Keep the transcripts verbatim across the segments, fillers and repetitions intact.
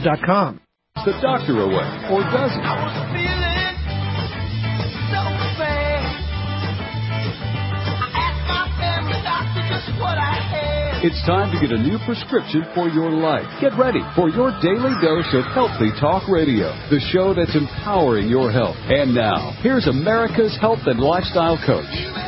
dot com. The doctor away, or does he? I was feeling so bad. I asked my family doctor just what I had. It's time to get a new prescription for your life. Get ready for your daily dose of Healthy Talk Radio, the show that's empowering your health. And now, here's America's health and lifestyle coach.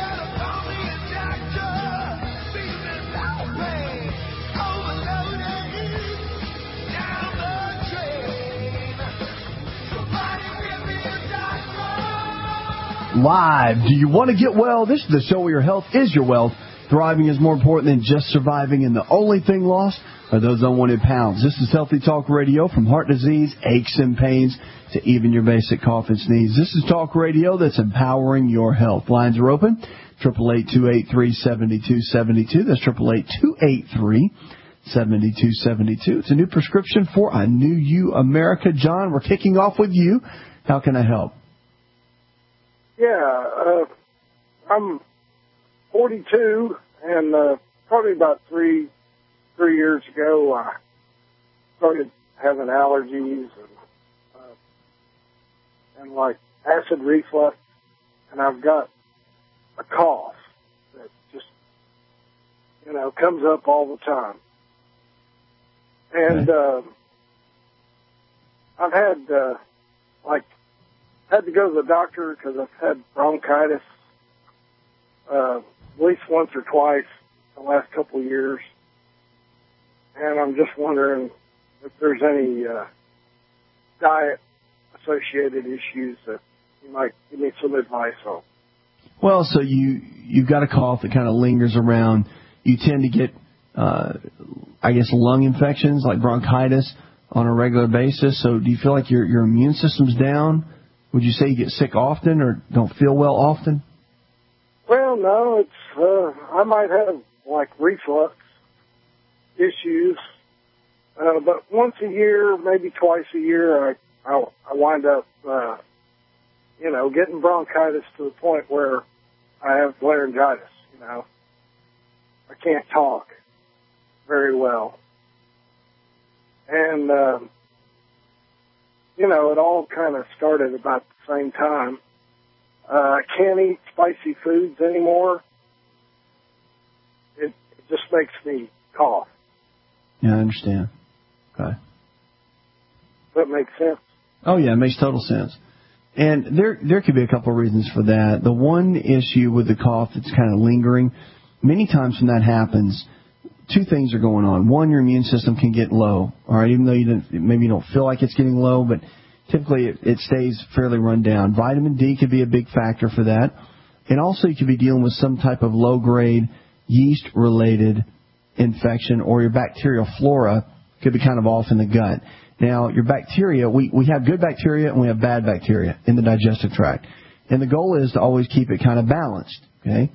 Live. Do you want to get well? This is the show where your health is your wealth. Thriving is more important than just surviving, and the only thing lost are those unwanted pounds. This is Healthy Talk Radio, from heart disease, aches and pains, to even your basic cough and sneeze. This is talk radio that's empowering your health. Lines are open, eight eight eight, two eight three, seven two seven two. That's eight eight eight, two eight three, seven two seven two. It's a new prescription for a new you, America. John, we're kicking off with you. How can I help? Yeah, uh, I'm forty-two, and uh, probably about three three years ago, I started having allergies and uh, and like acid reflux, and I've got a cough that just you know comes up all the time, and uh, I've had uh, like. had to go to the doctor because I've had bronchitis uh, at least once or twice the last couple of years. And I'm just wondering if there's any uh, diet-associated issues that you might give me some advice on. Well, so you, you've got a cough that kind of lingers around. You tend to get, uh, I guess, lung infections like bronchitis on a regular basis. So do you feel like your, your immune system's down? Would you say you get sick often or don't feel well often? Well, no, it's, uh, I might have like reflux issues, uh, but once a year, maybe twice a year, I, I, I wind up, uh, you know, getting bronchitis to the point where I have laryngitis, you know. I can't talk very well. And, um, you know, it all kind of started about the same time. Uh, I can't eat spicy foods anymore. It, it just makes me cough. Yeah, I understand. Okay. Does that make sense? Oh, yeah, it makes total sense. And there there could be a couple of reasons for that. The one issue with the cough that's kind of lingering, many times when that happens, two things are going on. One, your immune system can get low, all right, even though you didn't, maybe you don't feel like it's getting low, but typically it, it stays fairly run down. Vitamin D could be a big factor for that. And also you could be dealing with some type of low-grade yeast-related infection, or your bacterial flora could be kind of off in the gut. Now, your bacteria, we, we have good bacteria and we have bad bacteria in the digestive tract. And the goal is to always keep it kind of balanced, okay?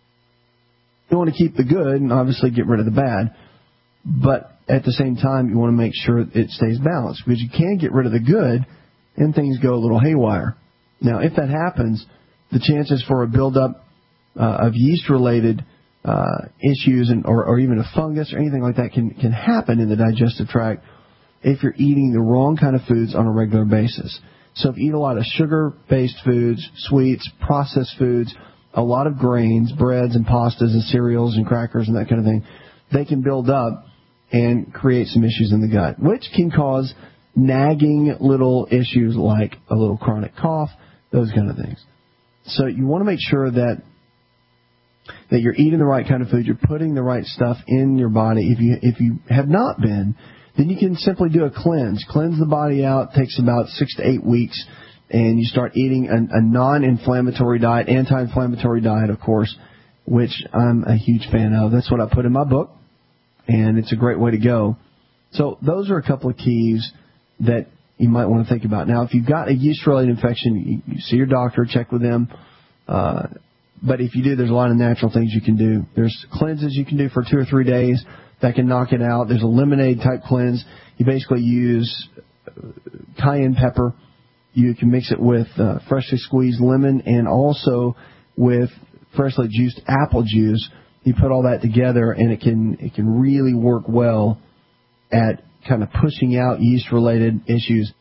You want to keep the good and obviously get rid of the bad, but at the same time you want to make sure it stays balanced, because you can get rid of the good and things go a little haywire. Now, if that happens, the chances for a buildup uh, of yeast-related uh, issues and, or, or even a fungus or anything like that can, can happen in the digestive tract if you're eating the wrong kind of foods on a regular basis. So if you eat a lot of sugar-based foods, sweets, processed foods, a lot of grains, breads and pastas and cereals and crackers and that kind of thing, they can build up and create some issues in the gut, which can cause nagging little issues like a little chronic cough, those kind of things. So you want to make sure that that you're eating the right kind of food, you're putting the right stuff in your body. If you if you have not been, then you can simply do a cleanse. Cleanse the body out. Takes about six to eight weeks. And you start eating a, a non-inflammatory diet, anti-inflammatory diet, of course, which I'm a huge fan of. That's what I put in my book, and it's a great way to go. So those are a couple of keys that you might want to think about. Now, if you've got a yeast-related infection, you, you see your doctor, check with them. Uh, but if you do, there's a lot of natural things you can do. There's cleanses you can do for two or three days that can knock it out. There's a lemonade-type cleanse. You basically use cayenne pepper. You can mix it with uh, freshly squeezed lemon and also with freshly juiced apple juice. You put all that together, and it can it can really work well at kind of pushing out yeast-related issues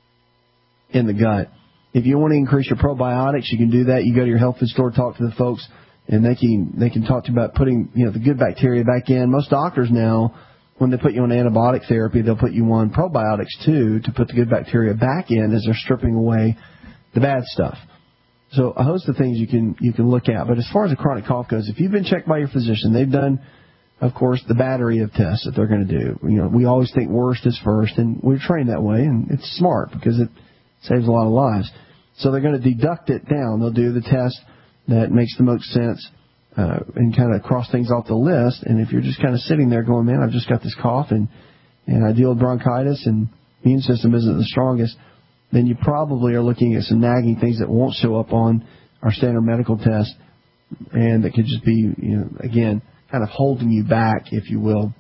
in the gut. If you want to increase your probiotics, you can do that. You go to your health food store, talk to the folks, and they can they can talk to you about putting, you know, the good bacteria back in. Most doctors now, when they put you on antibiotic therapy, they'll put you on probiotics too to put the good bacteria back in as they're stripping away the bad stuff. So a host of things you can you can look at. But as far as a chronic cough goes, if you've been checked by your physician, they've done, of course, the battery of tests that they're going to do. You know, we always think worst is first, and we're trained that way, and it's smart because it saves a lot of lives. So they're going to deduct it down. They'll do the test that makes the most sense uh, and kind of cross things off the list. And if you're just kind of sitting there going, man, I've just got this cough and, and I deal with bronchitis and immune system isn't the strongest, then you probably are looking at some nagging things that won't show up on our standard medical test and that could just be, you know, again, kind of holding you back, if you will.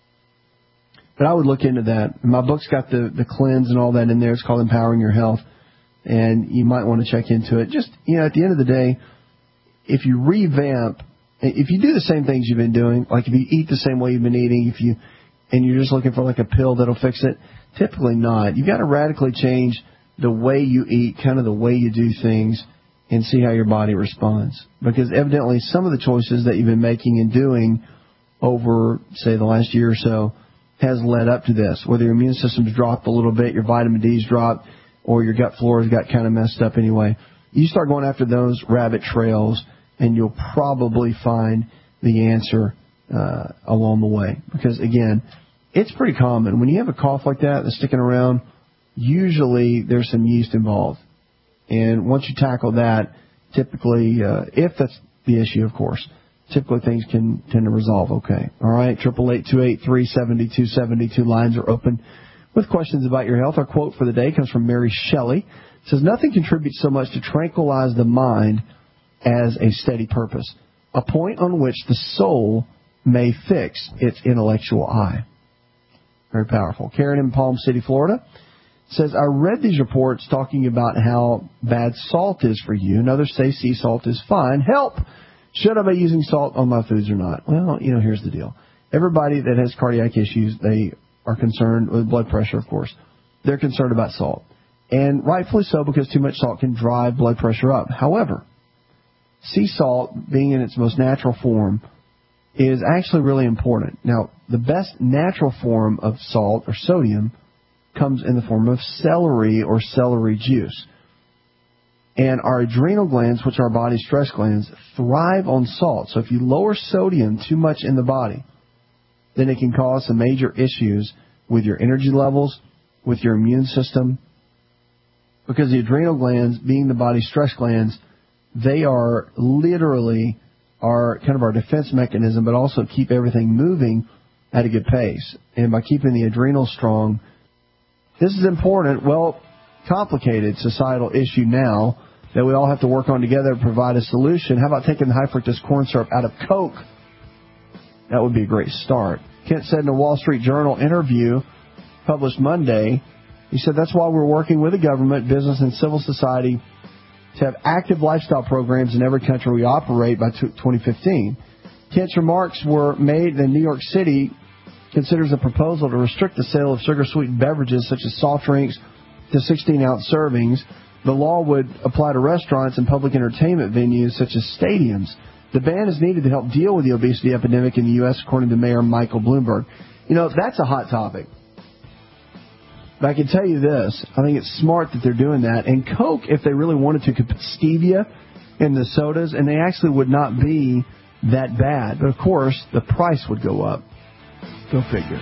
But I would look into that. My book's got the, the cleanse and all that in there. It's called Empowering Your Health. And you might want to check into it. Just, you know, at the end of the day, if you revamp, if you do the same things you've been doing, like if you eat the same way you've been eating, if you, and you're just looking for like a pill that'll fix it, typically not. You've got to radically change the way you eat, kind of the way you do things, and see how your body responds. Because evidently some of the choices that you've been making and doing over, say, the last year or so has led up to this. Whether your immune system's dropped a little bit, your vitamin D's dropped, or your gut flora's got kind of messed up anyway. You start going after those rabbit trails, and you'll probably find the answer uh, along the way. Because, again, it's pretty common. When you have a cough like that that's sticking around, usually there's some yeast involved. And once you tackle that, typically, uh, if that's the issue, of course, typically things can tend to resolve okay. All right, eight eight eight, two eight three, seven two seven two. Lines are open with questions about your health. Our quote for the day comes from Mary Shelley. It says, nothing contributes so much to tranquilize the mind as a steady purpose, a point on which the soul may fix its intellectual eye. Very powerful. Karen in Palm City, Florida, says, I read these reports talking about how bad salt is for you, and others say sea salt is fine. Help! Should I be using salt on my foods or not? Well, you know, here's the deal. Everybody that has cardiac issues, they are concerned with blood pressure, of course. They're concerned about salt. And rightfully so, because too much salt can drive blood pressure up. However, sea salt, being in its most natural form, is actually really important. Now, the best natural form of salt, or sodium, comes in the form of celery or celery juice. And our adrenal glands, which are our body's stress glands, thrive on salt. So if you lower sodium too much in the body, then it can cause some major issues with your energy levels, with your immune system. Because the adrenal glands, being the body's stress glands, they are literally our kind of our defense mechanism, but also keep everything moving at a good pace. And by keeping the adrenals strong, this is important, well, complicated societal issue now that we all have to work on together to provide a solution. How about taking the high fructose corn syrup out of Coke? That would be a great start. Kent said in a Wall Street Journal interview published Monday, he said that's why we're working with the government, business, and civil society to have active lifestyle programs in every country we operate by twenty fifteen. Kent's remarks were made in New York City considers a proposal to restrict the sale of sugar-sweetened beverages such as soft drinks to sixteen-ounce servings. The law would apply to restaurants and public entertainment venues such as stadiums. The ban is needed to help deal with the obesity epidemic in the U S, according to Mayor Michael Bloomberg. You know, that's a hot topic. But I can tell you this. I think it's smart that they're doing that. And Coke, if they really wanted to, could put stevia in the sodas, and they actually would not be that bad. But, of course, the price would go up. Go figure.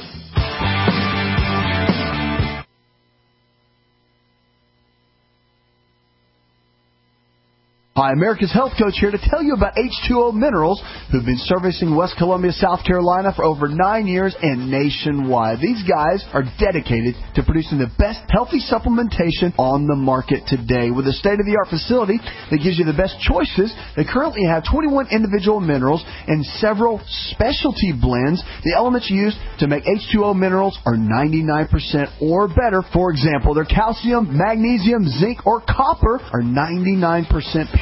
Hi, America's Health Coach here to tell you about H two O Minerals, who've been servicing West Columbia, South Carolina for over nine years and nationwide. These guys are dedicated to producing the best healthy supplementation on the market today. With a state-of-the-art facility that gives you the best choices, they currently have twenty-one individual minerals and several specialty blends. The elements used to make H two O Minerals are ninety-nine percent or better. For example, their calcium, magnesium, zinc, or copper are ninety-nine percent pure.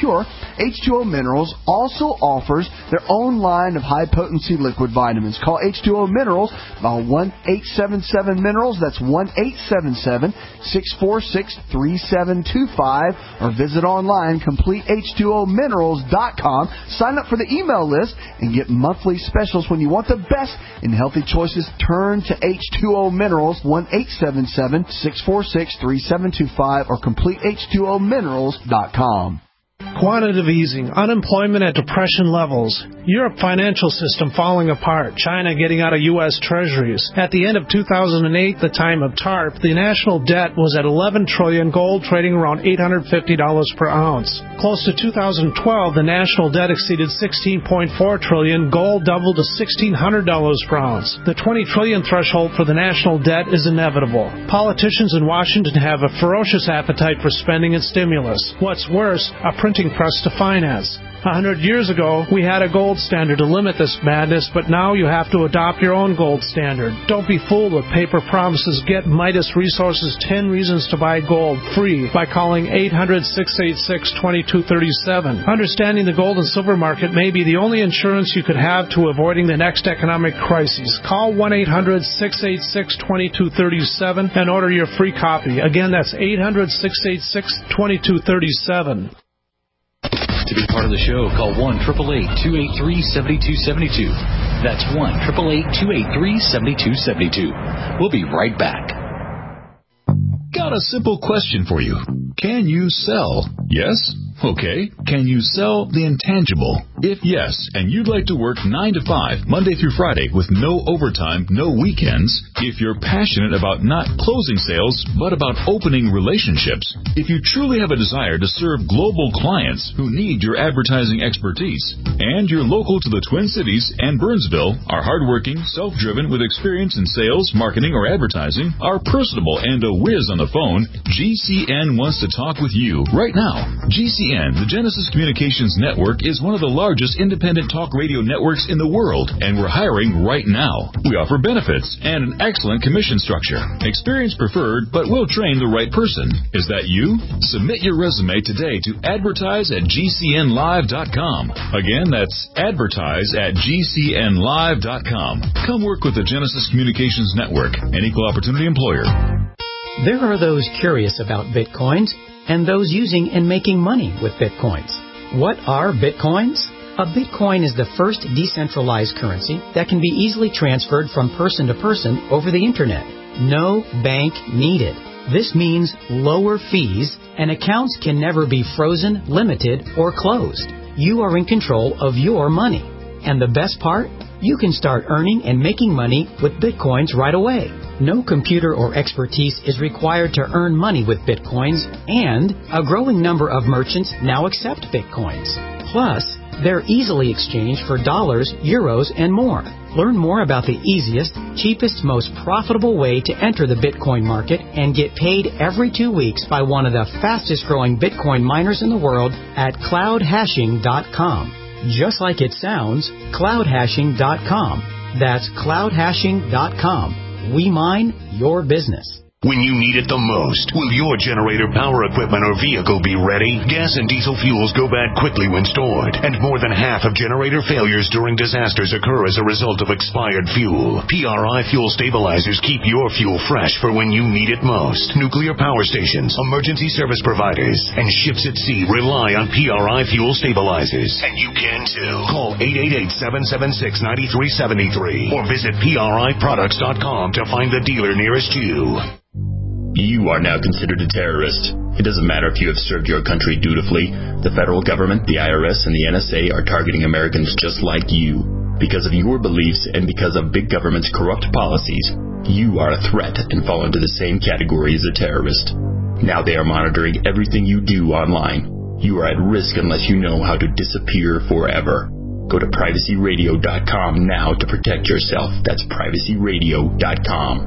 pure, H two O Minerals also offers their own line of high-potency liquid vitamins. Call H two O Minerals by one eight seven seven Minerals. That's one eight seven seven, six four six, three seven two five. Or visit online, complete H two O minerals dot com. Sign up for the email list and get monthly specials. When you want the best in healthy choices, turn to H two O Minerals, one eight seven seven, six four six, three seven two five, or complete H two O minerals dot com. Quantitative easing, unemployment at depression levels, Europe financial system falling apart, China getting out of U S treasuries. At the end of two thousand eight, the time of TARP, the national debt was at eleven trillion dollars, gold trading around eight hundred fifty dollars per ounce. Close to two thousand twelve, the national debt exceeded sixteen point four trillion dollars, gold doubled to sixteen hundred dollars per ounce. The twenty trillion dollars threshold for the national debt is inevitable. Politicians in Washington have a ferocious appetite for spending and stimulus. What's worse, a printing press to finance. A hundred years ago, we had a gold standard to limit this madness, but now you have to adopt your own gold standard. Don't be fooled with paper promises. Get Midas Resources ten Reasons to Buy Gold free by calling eight hundred, six eight six, two two three seven. Understanding the gold and silver market may be the only insurance you could have to avoiding the next economic crisis. Call one eight hundred, six eight six, two two three seven and order your free copy. Again, that's eight hundred, six eight six, two two three seven. To be part of the show, call one eight eight eight, two eight three, seven two seven two. That's one eight eight eight, two eight three, seven two seven two. We'll be right back. Got a simple question for you. Can you sell? Yes? Okay. Can you sell the intangible? If yes, and you'd like to work nine to five, Monday through Friday, with no overtime, no weekends, if you're passionate about not closing sales, but about opening relationships, if you truly have a desire to serve global clients who need your advertising expertise, and you're local to the Twin Cities and Burnsville, are hardworking, self-driven, with experience in sales, marketing, or advertising, are personable, and a whiz on the phone, G C N wants to talk with you right now. G C N, the Genesis Communications Network, is one of the largest independent talk radio networks in the world, and we're hiring right now. We offer benefits and an excellent commission structure. Experience preferred, but we'll train the right person. Is that you? Submit your resume today to advertise at G C N live dot com. Again, that's advertise at G C N live dot com. Come work with the Genesis Communications Network, an equal opportunity employer. There are those curious about Bitcoins and those using and making money with Bitcoins. What are Bitcoins? A Bitcoin is the first decentralized currency that can be easily transferred from person to person over the Internet. No bank needed. This means lower fees, and accounts can never be frozen, limited, or closed. You are in control of your money. And the best part? You can start earning and making money with Bitcoins right away. No computer or expertise is required to earn money with Bitcoins, and a growing number of merchants now accept Bitcoins. Plus, they're easily exchanged for dollars, euros, and more. Learn more about the easiest, cheapest, most profitable way to enter the Bitcoin market and get paid every two weeks by one of the fastest growing Bitcoin miners in the world at cloud hashing dot com. Just like it sounds, cloud hashing dot com. That's cloud hashing dot com. We mine your business. When you need it the most, will your generator, power equipment, or vehicle be ready? Gas and diesel fuels go bad quickly when stored, and more than half of generator failures during disasters occur as a result of expired fuel. P R I Fuel Stabilizers keep your fuel fresh for when you need it most. Nuclear power stations, emergency service providers, and ships at sea rely on P R I Fuel Stabilizers. And you can too. Call eight eight eight, seven seven six, nine three seven three or visit P R I products dot com to find the dealer nearest you. You are now considered a terrorist. It doesn't matter if you have served your country dutifully. The federal government, the I R S, and the N S A are targeting Americans just like you. Because of your beliefs and because of big government's corrupt policies, you are a threat and fall into the same category as a terrorist. Now they are monitoring everything you do online. You are at risk unless you know how to disappear forever. Go to privacy radio dot com now to protect yourself. That's privacy radio dot com.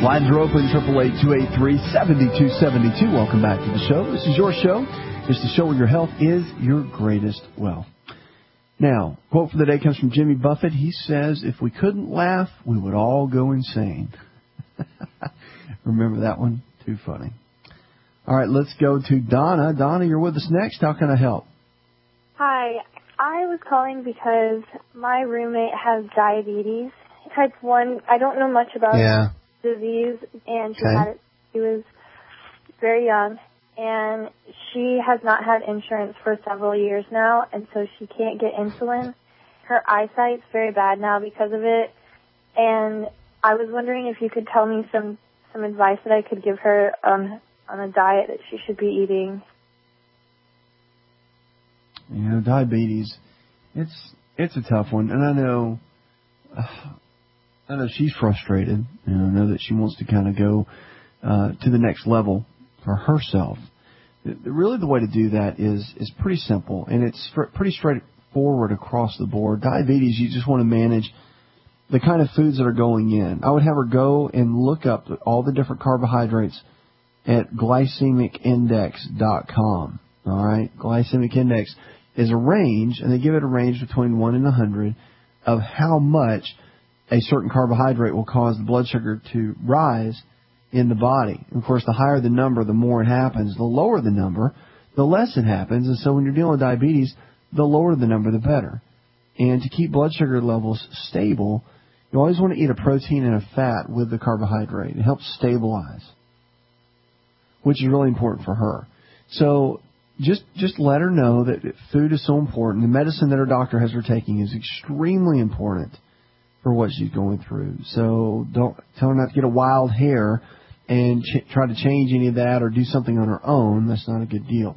Lines are open, eight eight eight, two eight three, seven two seven two. Welcome back to the show. This is your show. It's the show where your health is your greatest wealth. Now, quote for the day comes from Jimmy Buffett. He says, if we couldn't laugh, we would all go insane. Remember that one? Too funny. All right, let's go to Donna. Donna, you're with us next. How can I help? Hi. I was calling because my roommate has diabetes. Type one. I don't know much about yeah. the disease, and she okay. had it. She was very young, and she has not had insurance for several years now, and so she can't get insulin. Her eyesight's very bad now because of it, and I was wondering if you could tell me some, some advice that I could give her on, on a diet that she should be eating. You know, diabetes, it's it's a tough one, and I know uh, I know she's frustrated. You know, I know that she wants to kind of go uh, to the next level for herself. Really, the way to do that is is pretty simple, and it's pretty straightforward across the board. Diabetes, you just want to manage the kind of foods that are going in. I would have her go and look up all the different carbohydrates at glycemic index dot com. All right, glycemic index is a range, and they give it a range between one and one hundred of how much a certain carbohydrate will cause the blood sugar to rise in the body. And of course, the higher the number, the more it happens. The lower the number, the less it happens. And so when you're dealing with diabetes, the lower the number, the better. And to keep blood sugar levels stable, you always want to eat a protein and a fat with the carbohydrate. It helps stabilize, which is really important for her. So just just let her know that food is so important. The medicine that her doctor has her taking is extremely important for what she's going through. So don't tell her not to get a wild hair and ch- try to change any of that or do something on her own. That's not a good deal.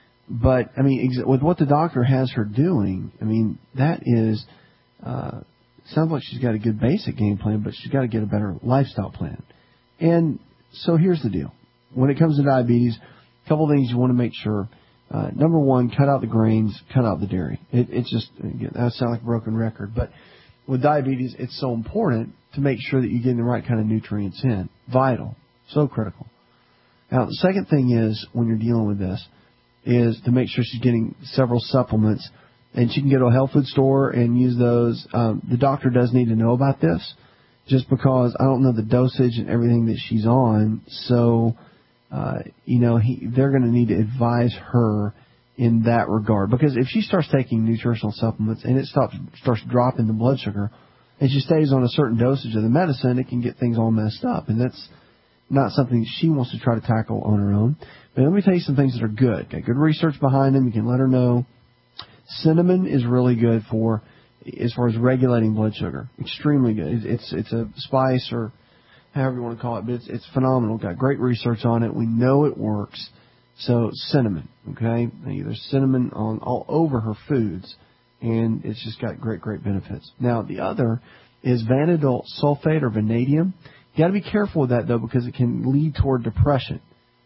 But, I mean, ex- with what the doctor has her doing, I mean, that is, uh, sounds like she's got a good basic game plan, but she's got to get a better lifestyle plan. And so here's the deal. When it comes to diabetes, a couple of things you want to make sure. Uh, number one, cut out the grains, cut out the dairy. It, it's just, again, that sounds like a broken record, but with diabetes, it's so important to make sure that you're getting the right kind of nutrients in. Vital. So critical. Now, the second thing is, when you're dealing with this, is to make sure she's getting several supplements, and she can go to a health food store and use those. Um, the doctor does need to know about this, just because I don't know the dosage and everything that she's on. So, uh, you know, he, they're going to need to advise her in that regard. Because if she starts taking nutritional supplements and it stops, starts dropping the blood sugar, and she stays on a certain dosage of the medicine, it can get things all messed up. And that's not something she wants to try to tackle on her own. But let me tell you some things that are good. Got good research behind them. You can let her know. Cinnamon is really good for, as far as regulating blood sugar. Extremely good. It's it's a spice, or however you want to call it, but it's, it's phenomenal. Got great research on it. We know it works. So cinnamon, okay? There's cinnamon on all over her foods, and it's just got great, great benefits. Now, the other is vanadyl sulfate or vanadium. You got to be careful with that, though, because it can lead toward depression.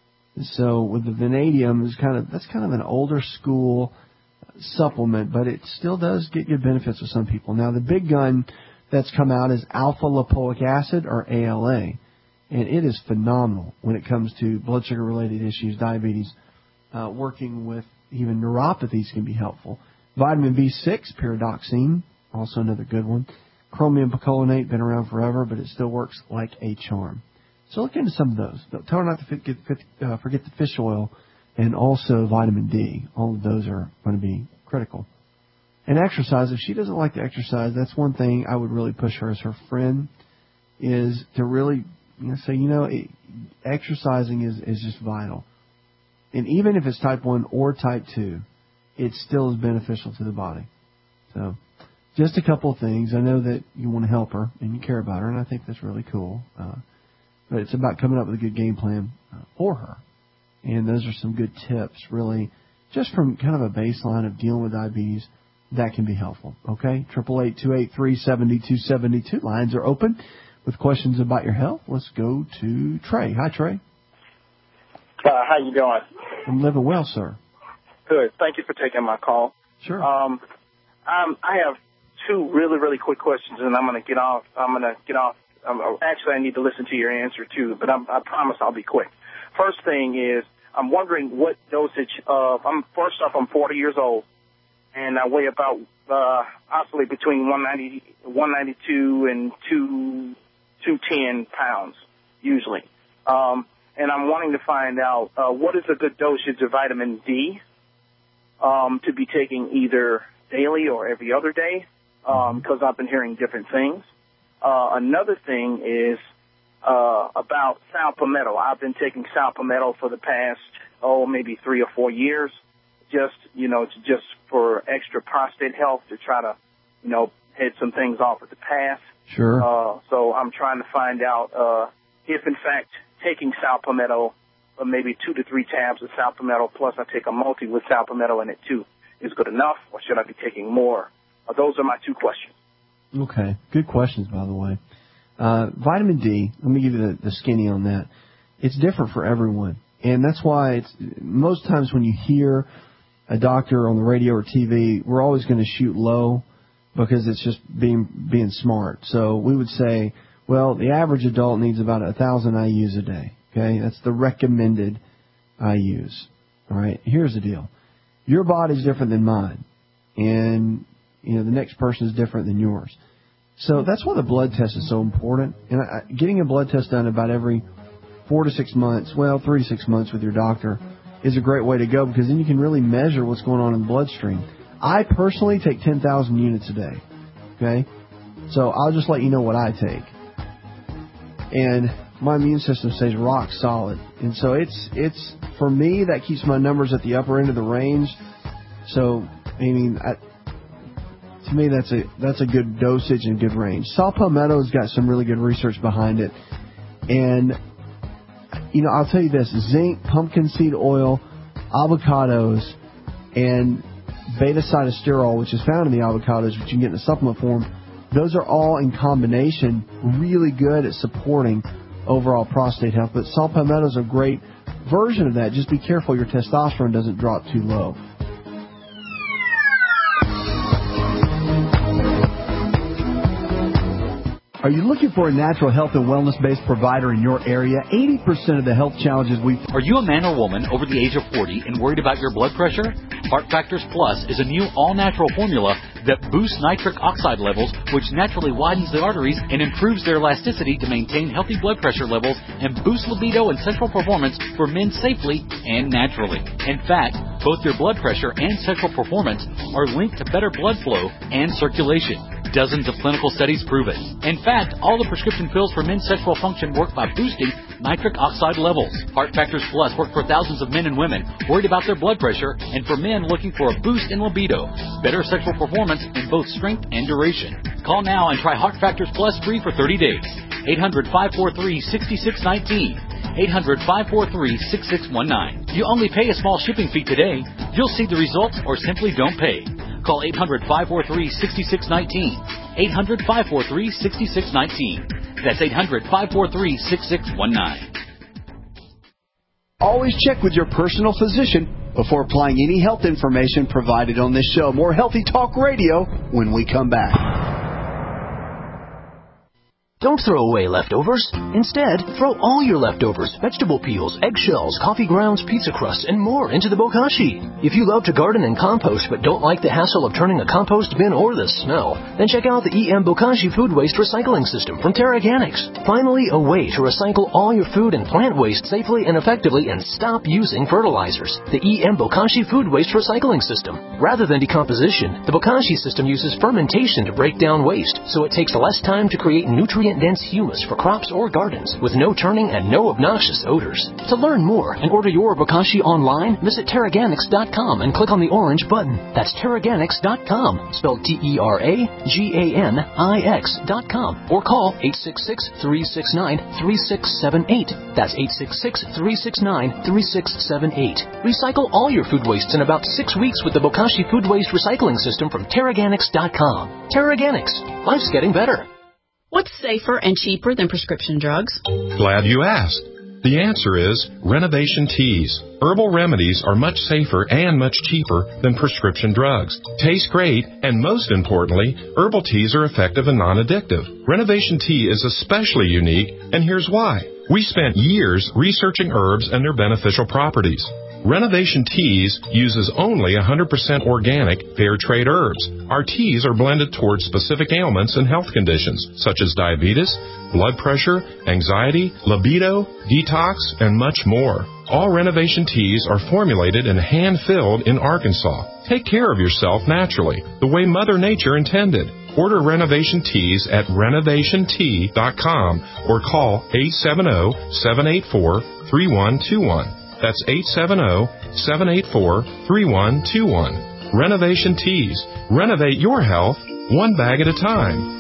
So with the vanadium, is kind of that's kind of an older school supplement, but it still does get good benefits with some people. Now, the big gun that's come out is alpha lipoic acid, or A L A, and it is phenomenal when it comes to blood sugar-related issues, diabetes. Uh, working with even neuropathies can be helpful. Vitamin B six, pyridoxine, also another good one. Chromium picolinate, been around forever, but it still works like a charm. So look into some of those. Tell her not to forget, uh, forget the fish oil and also vitamin D. All of those are going to be critical. And exercise. If she doesn't like to exercise, that's one thing I would really push her as her friend, is to really, you know, say, you know, it, exercising is, is just vital. And even if it's type one or type two, it still is beneficial to the body. So just a couple of things. I know that you want to help her and you care about her, and I think that's really cool. Uh, but it's about coming up with a good game plan uh, for her. And those are some good tips, really, just from kind of a baseline of dealing with diabetes. That can be helpful. Okay? eight eight eight, two eight three, seven two seven two. Lines are open with questions about your health. Let's go to Trey. Hi, Trey. Uh, how you doing? I'm living well, sir. Good. Thank you for taking my call. Sure. Um, um, I have two really, really quick questions, and I'm going to get off. I'm going to get off Um, actually, I need to listen to your answer too, but I'm, I promise I'll be quick. First thing is, I'm wondering what dosage of. I'm first off, I'm forty years old, and I weigh about uh, oscillate between one ninety, one ninety-two and two two ten pounds usually. Um, and I'm wanting to find out uh, what is a good dosage of vitamin D um, to be taking either daily or every other day, because um, I've been hearing different things. Uh, another thing is uh, about sal palmetto. I've been taking sal palmetto for the past, oh, maybe three or four years, just, you know, to, just for extra prostate health to try to, you know, head some things off at the pass. Sure. Uh, so I'm trying to find out uh, if, in fact, taking sal palmetto, or maybe two to three tabs of sal palmetto, plus I take a multi with sal palmetto in it too, is good enough, or should I be taking more? Uh, those are my two questions. Okay. Good questions, by the way. Uh, vitamin D, let me give you the, the skinny on that. It's different for everyone. And that's why it's, most times when you hear a doctor on the radio or T V, we're always going to shoot low because it's just being being smart. So we would say, well, the average adult needs about one thousand I U's a day. Okay, that's the recommended I U's. All right, here's the deal. Your body's different than mine. And, you know, the next person is different than yours. So that's why the blood test is so important. And I, getting a blood test done about every four to six months, well, three to six months with your doctor is a great way to go, because then you can really measure what's going on in the bloodstream. I personally take ten thousand units a day. Okay? So I'll just let you know what I take. And my immune system stays rock solid. And so it's, it's for me, that keeps my numbers at the upper end of the range. So, I mean, I, to me, that's a that's a good dosage and good range. Sal palmetto's got some really good research behind it. And, you know, I'll tell you this, zinc, pumpkin seed oil, avocados, and beta-sitosterol, which is found in the avocados, which you can get in a supplement form, those are all in combination really good at supporting overall prostate health. But sal palmetto is a great version of that. Just be careful your testosterone doesn't drop too low. Are you looking for a natural health and wellness-based provider in your area? eighty percent of the health challenges we... Are you a man or woman over the age of forty and worried about your blood pressure? Heart Factors Plus is a new all-natural formula that boosts nitric oxide levels, which naturally widens the arteries and improves their elasticity to maintain healthy blood pressure levels and boost libido and sexual performance for men safely and naturally. In fact, both your blood pressure and sexual performance are linked to better blood flow and circulation. Dozens of clinical studies prove it. In fact, all the prescription pills for men's sexual function work by boosting nitric oxide levels. Heart Factors Plus work for thousands of men and women worried about their blood pressure, and for men looking for a boost in libido, better sexual performance in both strength and duration. Call now and try Heart Factors Plus free for thirty days. eight hundred, five four three, six six one nine. eight hundred, five four three, six six one nine. You only pay a small shipping fee today. You'll see the results or simply don't pay. Call eight hundred, five four three, six six one nine. eight hundred, five four three, six six one nine. That's eight hundred, five four three, six six one nine. Always check with your personal physician before applying any health information provided on this show. More Healthy Talk Radio when we come back. Don't throw away leftovers. Instead, throw all your leftovers, vegetable peels, eggshells, coffee grounds, pizza crusts, and more into the bokashi. If you love to garden and compost but don't like the hassle of turning a compost bin or the smell, then check out the E M Bokashi Food Waste Recycling System from Terraganics. Finally, a way to recycle all your food and plant waste safely and effectively and stop using fertilizers. The E M Bokashi Food Waste Recycling System. Rather than decomposition, the Bokashi system uses fermentation to break down waste, so it takes less time to create nutrient dense humus for crops or gardens with no turning and no obnoxious odors. To learn more and order your Bokashi online, visit Terraganics dot com and click on the orange button. That's Terraganics dot com, spelled T E R A G A N I X dot com, or call eight six six, three six nine, three six seven eight. That's eight six six, three six nine, three six seven eight. Recycle all your food wastes in about six weeks with the Bokashi Food Waste Recycling System from Terraganics dot com. Terraganics. Life's getting better. What's safer and cheaper than prescription drugs? Glad you asked. The answer is Renovation Teas. Herbal remedies are much safer and much cheaper than prescription drugs. Taste great, and most importantly, herbal teas are effective and non-addictive. Renovation Tea is especially unique, and here's why. We spent years researching herbs and their beneficial properties. Renovation Teas uses only one hundred percent organic, fair trade herbs. Our teas are blended towards specific ailments and health conditions, such as diabetes, blood pressure, anxiety, libido, detox, and much more. All Renovation Teas are formulated and hand-filled in Arkansas. Take care of yourself naturally, the way Mother Nature intended. Order Renovation Teas at renovation tea dot com or call eight seven zero, seven eight four, three one two one. That's eight seven zero, seven eight four, three one two one. Renovation Teas. Renovate your health one bag at a time.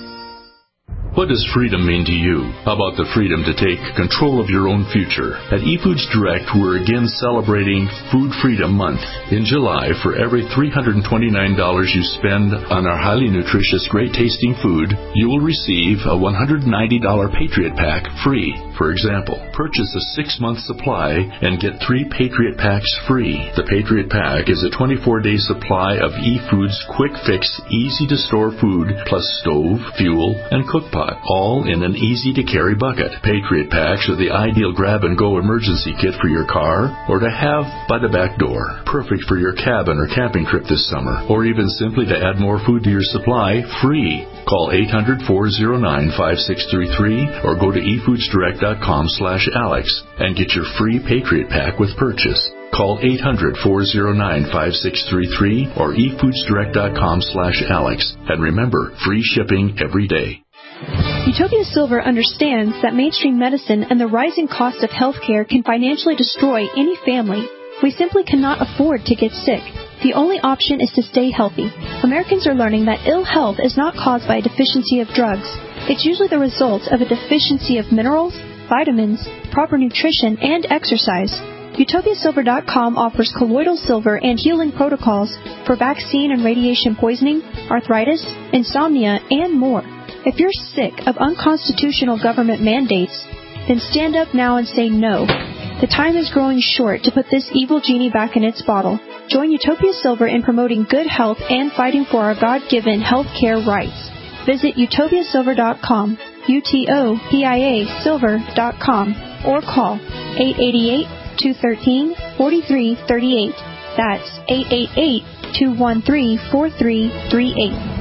What does freedom mean to you? How about the freedom to take control of your own future? At eFoods Direct, we're again celebrating Food Freedom Month. In July, for every three hundred twenty-nine dollars you spend on our highly nutritious, great-tasting food, you will receive a one hundred ninety dollars Patriot Pack free. For example, purchase a six-month supply and get three Patriot Packs free. The Patriot Pack is a twenty-four day supply of eFoods quick-fix, easy-to-store food, plus stove, fuel, and cookpot, all in an easy-to-carry bucket. Patriot Packs are the ideal grab-and-go emergency kit for your car or to have by the back door. Perfect for your cabin or camping trip this summer, or even simply to add more food to your supply free. Call eight hundred, four oh nine, five six three three or go to e foods direct dot com slash Alex and get your free Patriot Pack with purchase. Call eight hundred, four oh nine, five six three three or e foods direct dot com slash Alex. And remember, free shipping every day. Utopia Silver understands that mainstream medicine and the rising cost of healthcare can financially destroy any family. We simply cannot afford to get sick. The only option is to stay healthy. Americans are learning that ill health is not caused by a deficiency of drugs. It's usually the result of a deficiency of minerals, vitamins, proper nutrition, and exercise. Utopia Silver dot com offers colloidal silver and healing protocols for vaccine and radiation poisoning, arthritis, insomnia, and more. If you're sick of unconstitutional government mandates, then stand up now and say no. The time is growing short to put this evil genie back in its bottle. Join Utopia Silver in promoting good health and fighting for our God-given health care rights. Visit utopia silver dot com, U T O P I A silver dot com, or call eight eight eight, two one three, four three three eight. That's eight eight eight, two one three, four three three eight.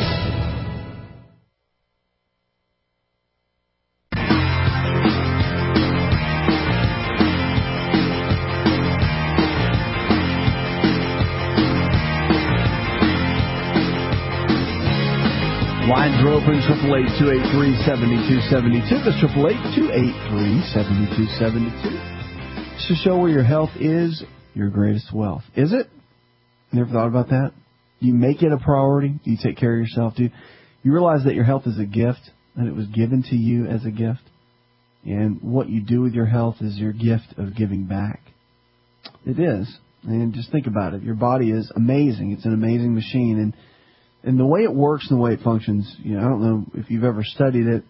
Lines are open, triple eight, two eight three, seven two seven two. That's triple eight, two eight three, seven two seven two. It's to show where your health is your greatest wealth. Is it? Never thought about that? Do you make it a priority? Do you take care of yourself? Do you realize that your health is a gift, that it was given to you as a gift? And what you do with your health is your gift of giving back. It is. And just think about it. Your body is amazing. It's an amazing machine. And And the way it works and the way it functions, you know, I don't know if you've ever studied it,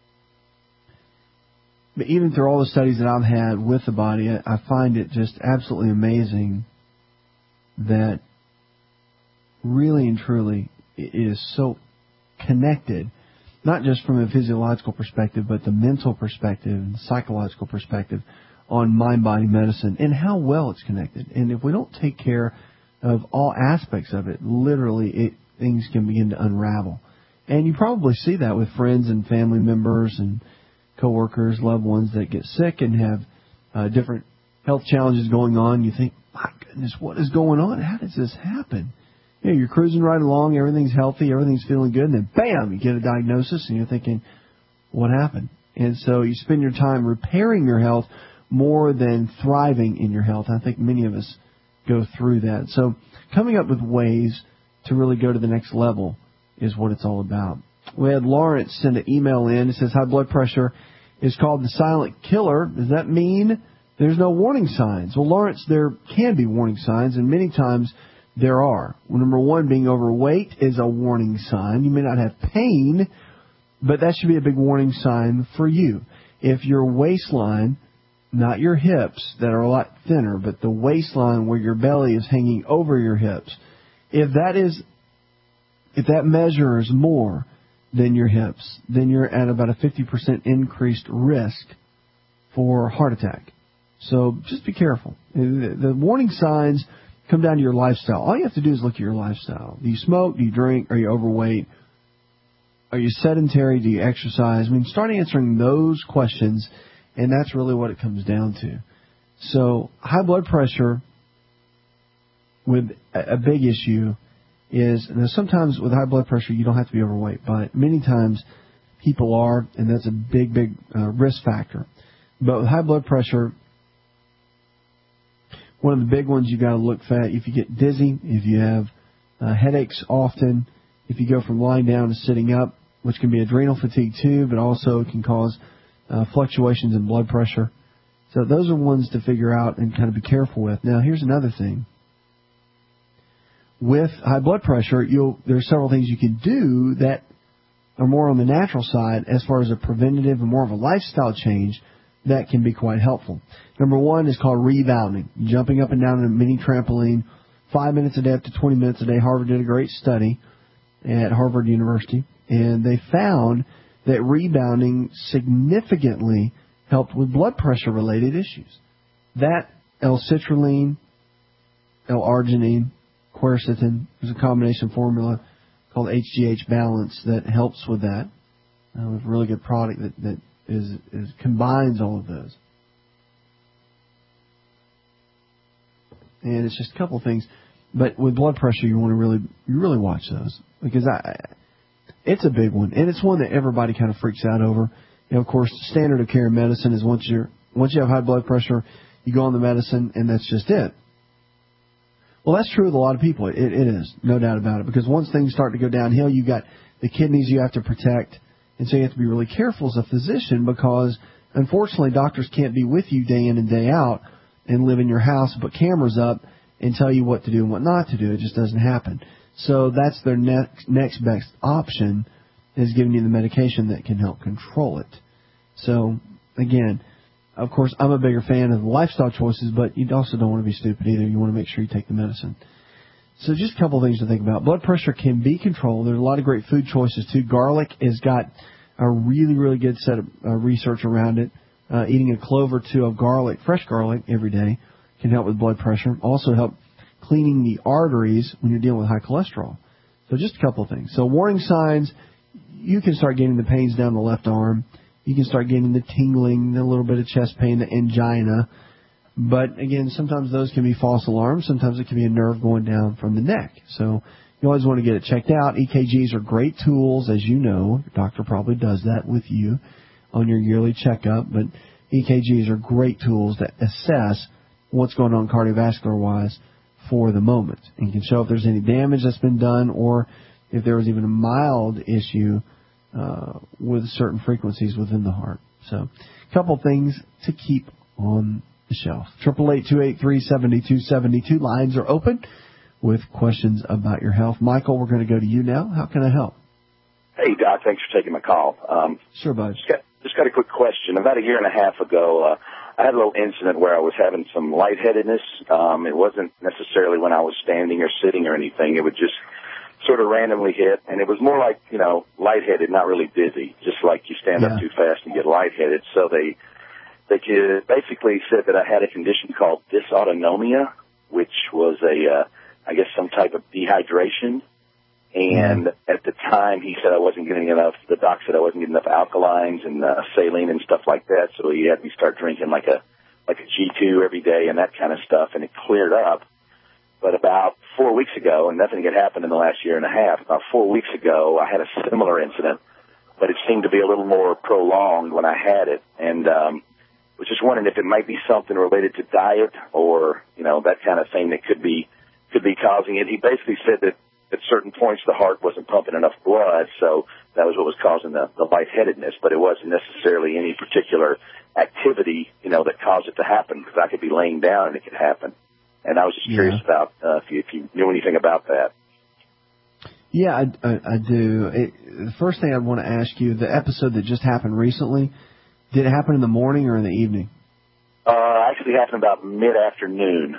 but even through all the studies that I've had with the body, I find it just absolutely amazing that really and truly it is so connected, not just from a physiological perspective, but the mental perspective and the psychological perspective on mind-body medicine and how well it's connected. And if we don't take care of all aspects of it, literally it things can begin to unravel. And you probably see that with friends and family members and coworkers, loved ones that get sick and have uh, different health challenges going on. You think, my goodness, what is going on? How does this happen? You know, you're cruising right along, everything's healthy, everything's feeling good, and then bam, you get a diagnosis and you're thinking, what happened? And so you spend your time repairing your health more than thriving in your health. I think many of us go through that. So coming up with ways to really go to the next level is what it's all about. We had Lawrence send an email in. It says, high blood pressure is called the silent killer. Does that mean there's no warning signs? Well, Lawrence, there can be warning signs, and many times there are. Well, number one, being overweight is a warning sign. You may not have pain, but that should be a big warning sign for you. If your waistline not your hips that are a lot thinner, but the waistline where your belly is hanging over your hips, if that is, if that measure is more than your hips, then you're at about a fifty percent increased risk for heart attack. So just be careful. The warning signs come down to your lifestyle. All you have to do is look at your lifestyle. Do you smoke? Do you drink? Are you overweight? Are you sedentary? Do you exercise? I mean, start answering those questions, and that's really what it comes down to. So high blood pressure with a big issue is, now sometimes with high blood pressure you don't have to be overweight, but many times people are, and that's a big, big uh, risk factor. But with high blood pressure, one of the big ones you got to look at, if you get dizzy, if you have uh, headaches often, if you go from lying down to sitting up, which can be adrenal fatigue too, but also can cause uh, fluctuations in blood pressure. So those are ones to figure out and kind of be careful with. Now, here's another thing. With high blood pressure, you'll, there are several things you can do that are more on the natural side as far as a preventative and more of a lifestyle change that can be quite helpful. Number one is called rebounding, jumping up and down on a mini trampoline, five minutes a day up to twenty minutes a day. Harvard did a great study at Harvard University, and they found that rebounding significantly helped with blood pressure-related issues. That L-citrulline, L-arginine, quercetin, there's a combination formula called H G H Balance that helps with that. Uh, it's a really good product that, that is, is combines all of those. And it's just a couple of things. But with blood pressure, you want to really, you really watch those, because I, it's a big one, and it's one that everybody kind of freaks out over. You know, of course, standard of care in medicine is once you're once you have high blood pressure, you go on the medicine, and that's just it. Well, that's true with a lot of people. It, it is, no doubt about it, because once things start to go downhill, you've got the kidneys you have to protect, and so you have to be really careful as a physician, because unfortunately, doctors can't be with you day in and day out and live in your house and put cameras up and tell you what to do and what not to do. It just doesn't happen. So that's their next next best option, is giving you the medication that can help control it. So, again, of course, I'm a bigger fan of the lifestyle choices, but you also don't want to be stupid either. You want to make sure you take the medicine. So just a couple of things to think about. Blood pressure can be controlled. There's a lot of great food choices, too. Garlic has got a really, really good set of uh, research around it. Uh, eating a clove or two of garlic, fresh garlic, every day can help with blood pressure. Also help cleaning the arteries when you're dealing with high cholesterol. So just a couple of things. So warning signs, you can start getting the pains down the left arm. You can start getting the tingling, a little bit of chest pain, the angina. But, again, sometimes those can be false alarms. Sometimes it can be a nerve going down from the neck. So you always want to get it checked out. E K Gs are great tools, as you know. Your doctor probably does that with you on your yearly checkup. But E K Gs are great tools to assess what's going on cardiovascular-wise for the moment, and can show if there's any damage that's been done, or if there was even a mild issue uh, with certain frequencies within the heart. So a couple things to keep on the shelf. triple eight, two eight three, seven two seven two. Lines are open with questions about your health. Michael, we're going to go to you now. How can I help? Hey, Doc. Thanks for taking my call. Um, sure, bud. Just got, just got a quick question. About a year and a half ago, uh, I had a little incident where I was having some lightheadedness. Um, it wasn't necessarily when I was standing or sitting or anything. It would just sort of randomly hit, and it was more like, you know, lightheaded, not really dizzy, just like you stand yeah. up too fast and get lightheaded. So they they basically said that I had a condition called dysautonomia, which was a, uh, I guess, some type of dehydration. And mm-hmm. at the time, he said I wasn't getting enough, the doc said I wasn't getting enough alkalines and uh, saline and stuff like that, so he had me start drinking like a like a G two every day and that kind of stuff, and it cleared up. But about four weeks ago, and nothing had happened in the last year and a half, about four weeks ago, I had a similar incident, but it seemed to be a little more prolonged when I had it, and um, was just wondering if it might be something related to diet or, you know, that kind of thing that could be could be causing it. He basically said that at certain points the heart wasn't pumping enough blood, so that was what was causing the, the lightheadedness, but it wasn't necessarily any particular activity, you know, that caused it to happen, because I could be laying down and it could happen. And I was just curious yeah. about uh, if, you, if you knew anything about that. Yeah, I, I, I do. It, the first thing I want to ask you, the episode that just happened recently, did it happen in the morning or in the evening? Uh, actually happened about mid-afternoon.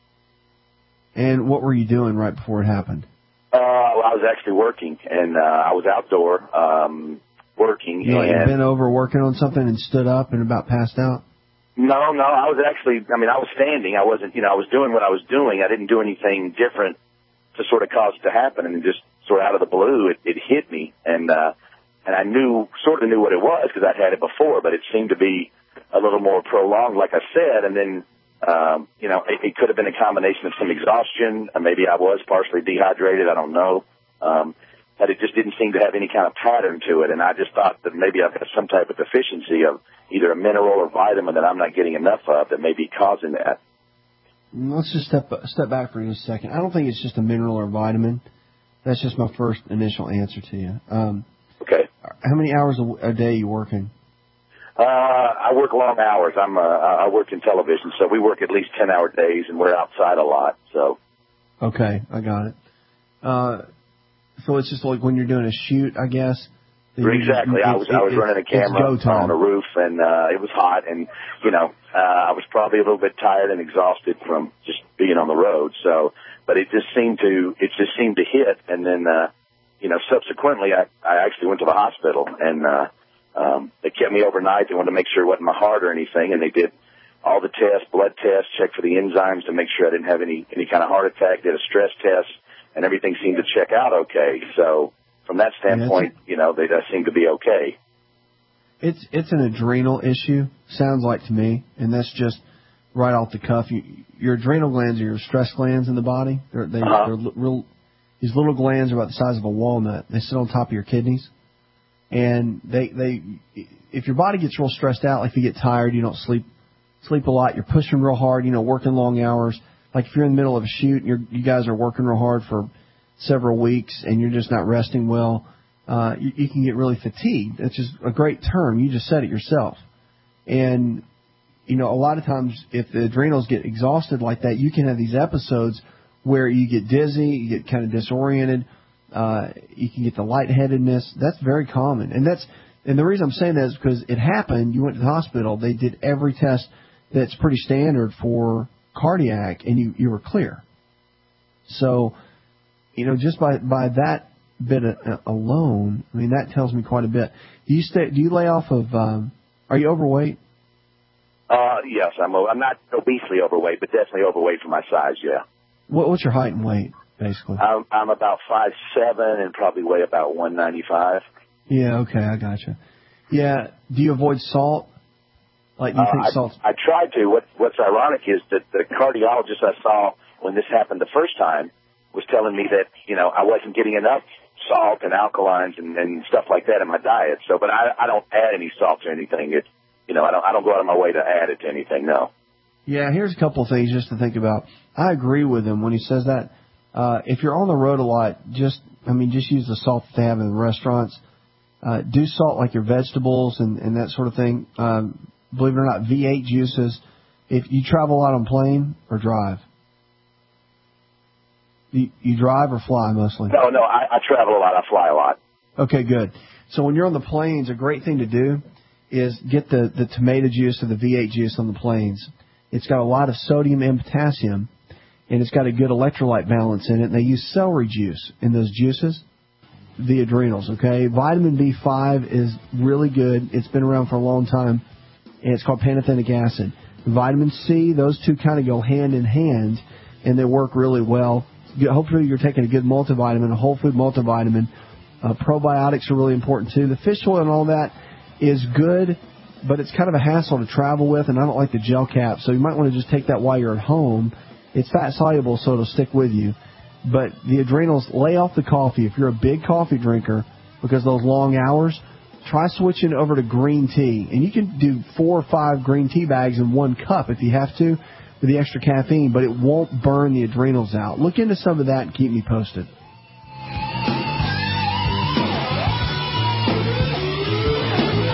And what were you doing right before it happened? Uh, well, I was actually working, and uh, I was outdoor um, working. You and had been over working on something and stood up and about passed out? No, no, I was actually, I mean, I was standing. I wasn't, you know, I was doing what I was doing. I didn't do anything different to sort of cause it to happen. And just sort of out of the blue, it, it hit me. And, uh, and I knew, sort of knew what it was because I'd had it before, but it seemed to be a little more prolonged, like I said. And then, um, you know, it, it could have been a combination of some exhaustion. Uh, maybe I was partially dehydrated. I don't know. Um, but it just didn't seem to have any kind of pattern to it. And I just thought that maybe I've got some type of deficiency of either a mineral or vitamin that I'm not getting enough of that may be causing that. Let's just step step back for just a second. I don't think it's just a mineral or vitamin. That's just my first initial answer to you. Um, okay. How many hours a, a day are you working? Uh, I work long hours. I'm uh, I work in television, so we work at least ten-hour days, and we're outside a lot. So. Okay, I got it. Uh, so it's just like when you're doing a shoot, I guess. Exactly. I was I was running a camera on a roof, and uh, it was hot, and you know uh, I was probably a little bit tired and exhausted from just being on the road. So, but it just seemed to it just seemed to hit, and then uh, you know subsequently I I actually went to the hospital, and uh, um, they kept me overnight. They wanted to make sure it wasn't my heart or anything, and they did all the tests, blood tests, checked for the enzymes to make sure I didn't have any any kind of heart attack. Did a stress test, and everything seemed to check out okay. So. From that standpoint, you know, they uh, seem to be okay. It's it's an adrenal issue, sounds like to me, and that's just right off the cuff. You, your adrenal glands are your stress glands in the body. They're, they, uh-huh. they're real. These little glands are about the size of a walnut. They sit on top of your kidneys, and they they if your body gets real stressed out, like if you get tired, you don't sleep sleep a lot, you're pushing real hard, you know, working long hours. Like if you're in the middle of a shoot, and you're, you guys are working real hard for several weeks and you're just not resting well, uh, you, you can get really fatigued. That's just a great term. You just said it yourself. And, you know, a lot of times if the adrenals get exhausted like that, you can have these episodes where you get dizzy, you get kind of disoriented, uh, you can get the lightheadedness. That's very common. And that's, and the reason I'm saying that is because it happened. You went to the hospital. They did every test that's pretty standard for cardiac and you, you were clear. So, you know, just by by that bit alone, I mean, that tells me quite a bit. Do you stay? Do you lay off of? Um, are you overweight? Uh, yes, I'm. I'm not obesely overweight, but definitely overweight for my size. Yeah. What, what's your height and weight, basically? I'm, I'm about five seven and probably weigh about one ninety five. Yeah. Okay, I gotcha. Yeah. Do you avoid salt? Like, do you uh, think I, salt? I tried to. What What's ironic is that the cardiologist I saw when this happened the first time was telling me that, you know, I wasn't getting enough salt and alkalines and, and stuff like that in my diet. So, but I, I don't add any salt to anything. It's, you know, I don't, I don't go out of my way to add it to anything, no. Yeah, here's a couple of things just to think about. I agree with him when he says that. Uh, if you're on the road a lot, just, I mean, just use the salt that they have in the restaurants. Uh, do salt like your vegetables and, and that sort of thing. Um, believe it or not, V eight juices. If you travel a lot on plane or drive? You, you drive or fly mostly? No, no, I, I travel a lot. I fly a lot. Okay, good. So when you're on the planes, a great thing to do is get the, the tomato juice or the V eight juice on the planes. It's got a lot of sodium and potassium, and it's got a good electrolyte balance in it. And they use celery juice in those juices, the adrenals, okay? Vitamin B five is really good. It's been around for a long time, and it's called pantothenic acid. Vitamin C, those two kind of go hand in hand, and they work really well. Hopefully you're taking a good multivitamin, a whole food multivitamin. Uh, probiotics are really important too. The fish oil and all that is good, but it's kind of a hassle to travel with, and I don't like the gel cap, so you might want to just take that while you're at home. It's fat soluble, so it'll stick with you. But the adrenals, lay off the coffee. If you're a big coffee drinker, because those long hours, try switching over to green tea. And you can do four or five green tea bags in one cup if you have to, with the extra caffeine, but it won't burn the adrenals out. Look into some of that and keep me posted.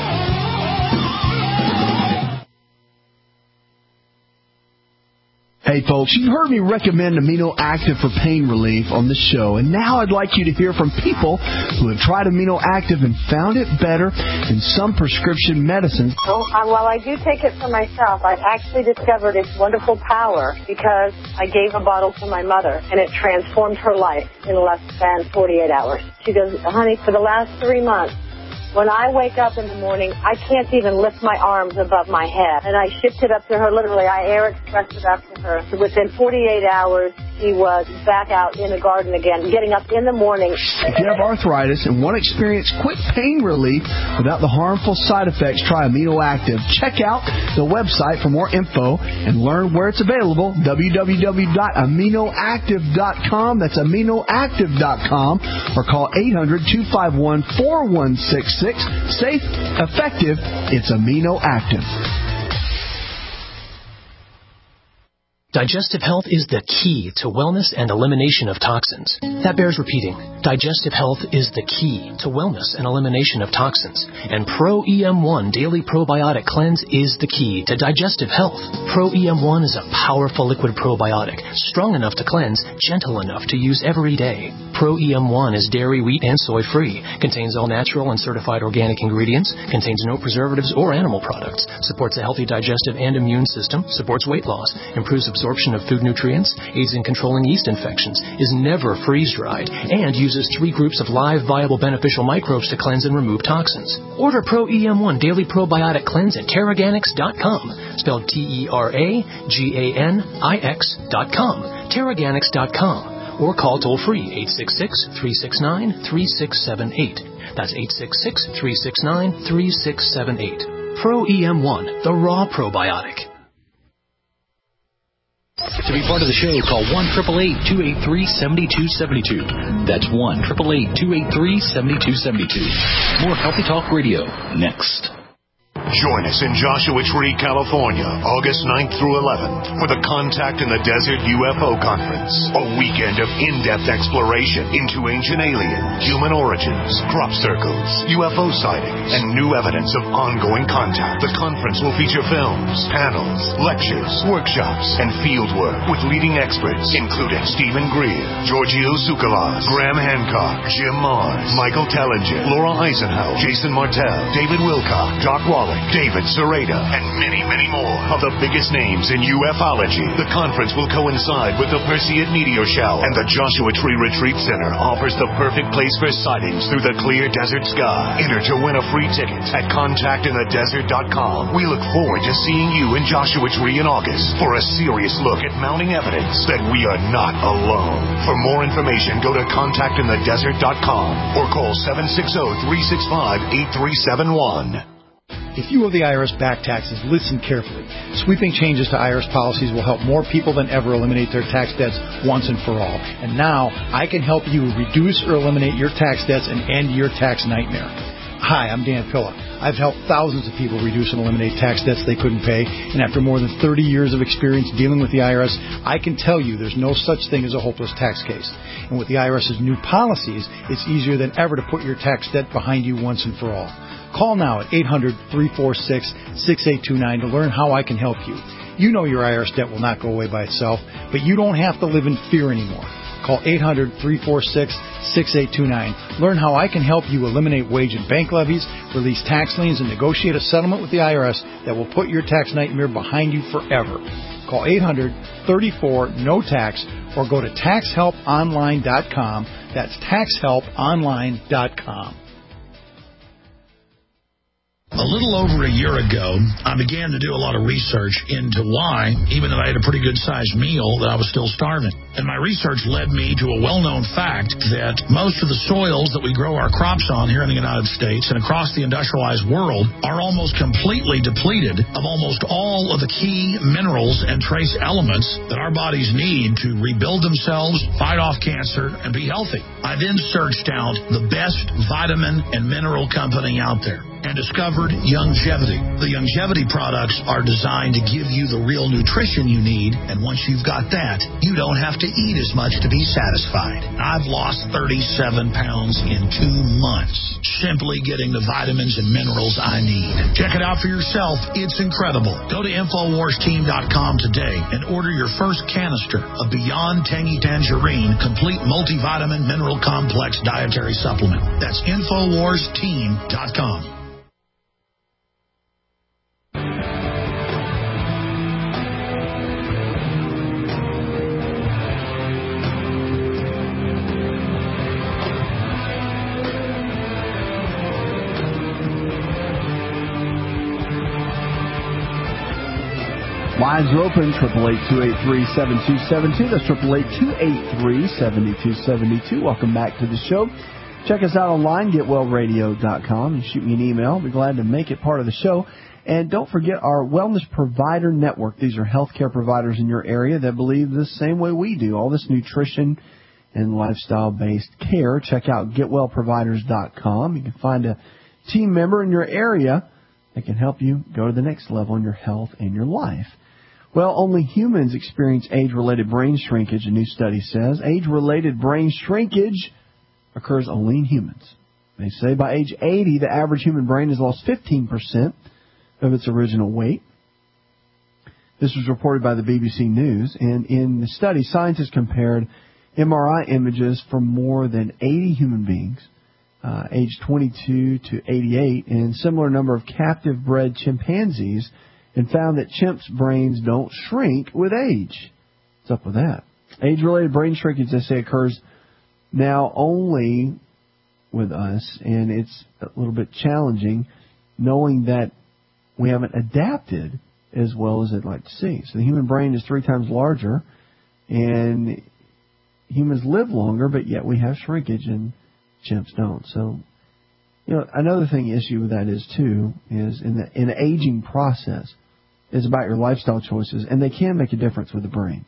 Hey, Hey, folks, you've heard me recommend Amino Active for pain relief on this show, and now I'd like you to hear from people who have tried Amino Active and found it better than some prescription medicines. Well, uh, while I do take it for myself, I've actually discovered its wonderful power because I gave a bottle to my mother, and it transformed her life in less than forty-eight hours. She goes, honey, for the last three months, when I wake up in the morning, I can't even lift my arms above my head. And I shipped it up to her, literally. I air expressed it up to her. So within forty-eight hours, she was back out in the garden again, getting up in the morning. If you have arthritis and want to experience quick pain relief without the harmful side effects, try Amino Active. Check out the website for more info and learn where it's available, w w w dot amino active dot com. That's amino active dot com. Or call eight hundred, two five one, four one six six. Safe, effective, it's Amino Active. Digestive health is the key to wellness and elimination of toxins. That bears repeating. Digestive health is the key to wellness and elimination of toxins. And Pro E M one Daily Probiotic Cleanse is the key to digestive health. Pro E M one is a powerful liquid probiotic, strong enough to cleanse, gentle enough to use every day. Pro E M one is dairy, wheat, and soy free, contains all natural and certified organic ingredients, contains no preservatives or animal products, supports a healthy digestive and immune system, supports weight loss, improves absorption of food nutrients, aids in controlling yeast infections, is never freeze-dried, and uses three groups of live, viable, beneficial microbes to cleanse and remove toxins. Order Pro E M one Daily Probiotic Cleanse at Teraganix dot com, spelled T E R A G A N I X dot com, Teraganix dot com, or call toll-free eight six six, three six nine, three six seven eight. That's eight six six, three six nine, three six seven eight. Pro E M one, the raw probiotic. To be part of the show, call one eight eight eight, two eight three, seven two seven two. That's one eight eight eight, two eight three, seven two seven two. More Healthy Talk Radio next. Join us in Joshua Tree, California, August ninth through eleventh for the Contact in the Desert U F O Conference. A weekend of in-depth exploration into ancient alien, human origins, crop circles, U F O sightings, and new evidence of ongoing contact. The conference will feature films, panels, lectures, workshops, and fieldwork with leading experts, including Stephen Greer, Giorgio Tsoukalos, Graham Hancock, Jim Mars, Michael Tellinger, Laura Eisenhower, Jason Martell, David Wilcock, Doc Wallace, David Sereda, and many, many more of the biggest names in ufology. The conference will coincide with the Perseid Meteor Shower, and the Joshua Tree Retreat Center offers the perfect place for sightings through the clear desert sky. Enter to win a free ticket at contact in the desert dot com. We look forward to seeing you in Joshua Tree in August for a serious look at mounting evidence that we are not alone. For more information, go to contact in the desert dot com or call seven six zero, three six five, eight three seven one. If you owe the I R S back taxes, listen carefully. Sweeping changes to I R S policies will help more people than ever eliminate their tax debts once and for all. And now, I can help you reduce or eliminate your tax debts and end your tax nightmare. Hi, I'm Dan Pilla. I've helped thousands of people reduce and eliminate tax debts they couldn't pay, and after more than thirty years of experience dealing with the I R S, I can tell you there's no such thing as a hopeless tax case. And with the I R S's new policies, it's easier than ever to put your tax debt behind you once and for all. Call now at eight hundred, three four six, six eight two nine to learn how I can help you. You know your I R S debt will not go away by itself, but you don't have to live in fear anymore. Call eight hundred, three four six, six eight two nine. Learn how I can help you eliminate wage and bank levies, release tax liens, and negotiate a settlement with the I R S that will put your tax nightmare behind you forever. Call eight hundred, three four, N O T A X or go to tax help online dot com. That's tax help online dot com. A little over a year ago, I began to do a lot of research into why, even though I had a pretty good-sized meal, that I was still starving. And my research led me to a well-known fact that most of the soils that we grow our crops on here in the United States and across the industrialized world are almost completely depleted of almost all of the key minerals and trace elements that our bodies need to rebuild themselves, fight off cancer, and be healthy. I then searched out the best vitamin and mineral company out there and discovered Youngevity. The Youngevity products are designed to give you the real nutrition you need, and once you've got that, you don't have to to eat as much to be satisfied. I've lost thirty-seven pounds in two months, simply getting the vitamins and minerals I need. Check it out for yourself. It's incredible. Go to Infowars Team dot com today and order your first canister of Beyond Tangy Tangerine Complete Multivitamin Mineral Complex Dietary Supplement. That's Infowars Team dot com. Lines are open, triple eight two eight three seven two seven two. That's triple eight two eight three seven two seven two. Welcome back to the show. Check us out online, get well radio dot com, and shoot me an email. I'll be glad to make it part of the show. And don't forget our Wellness Provider Network. These are healthcare providers in your area that believe the same way we do. All this nutrition and lifestyle-based care. Check out get well providers dot com. You can find a team member in your area that can help you go to the next level in your health and your life. Well, only humans experience age-related brain shrinkage, a new study says. Age-related brain shrinkage occurs only in humans. They say by age eighty, the average human brain has lost fifteen percent of its original weight. This was reported by the B B C News, and in the study, scientists compared M R I images from more than eighty human beings, uh, aged twenty-two to eighty-eight, and a similar number of captive-bred chimpanzees, and found that chimps' brains don't shrink with age. What's up with that? Age-related brain shrinkage, they say, occurs now only with us, and it's a little bit challenging knowing that we haven't adapted as well as I'd like to see. So the human brain is three times larger, and humans live longer, but yet we have shrinkage, and chimps don't. So, you know, another thing issue with that is, too, is in the, in the aging process, is about your lifestyle choices, and they can make a difference with the brain.